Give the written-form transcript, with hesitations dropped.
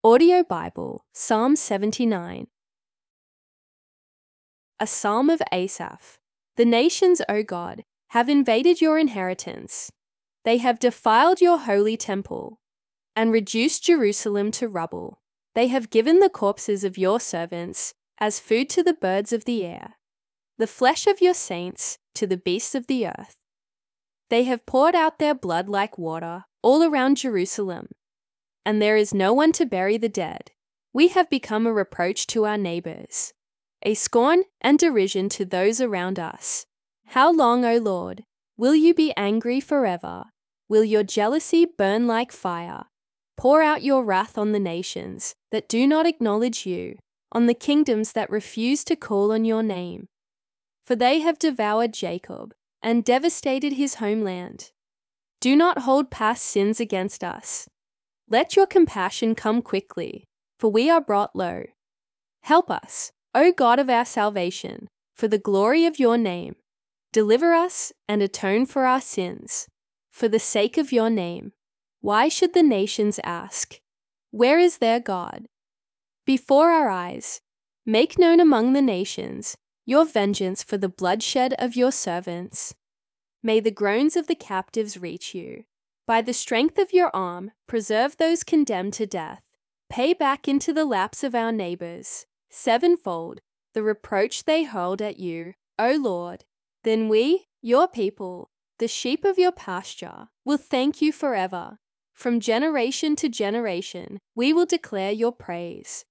Audio Bible, Psalm 79. A Psalm of Asaph. The nations, O God, have invaded your inheritance. They have defiled your holy temple and reduced Jerusalem to rubble. They have given the corpses of your servants as food to the birds of the air, the flesh of your saints to the beasts of the earth. They have poured out their blood like water all around Jerusalem, and there is no one to bury the dead. We have become a reproach to our neighbors, a scorn and derision to those around us. How long, O Lord, will you be angry forever? Will your jealousy burn like fire? Pour out your wrath on the nations that do not acknowledge you, on the kingdoms that refuse to call on your name. For they have devoured Jacob and devastated his homeland. Do not hold past sins against us. Let your compassion come quickly, for we are brought low. Help us, O God of our salvation, for the glory of your name. Deliver us and atone for our sins, for the sake of your name. Why should the nations ask, where is their God? Before our eyes, make known among the nations your vengeance for the bloodshed of your servants. May the groans of the captives reach you. By the strength of your arm, preserve those condemned to death. Pay back into the laps of our neighbors, sevenfold, the reproach they hurled at you, O Lord. Then we, your people, the sheep of your pasture, will thank you forever. From generation to generation, we will declare your praise.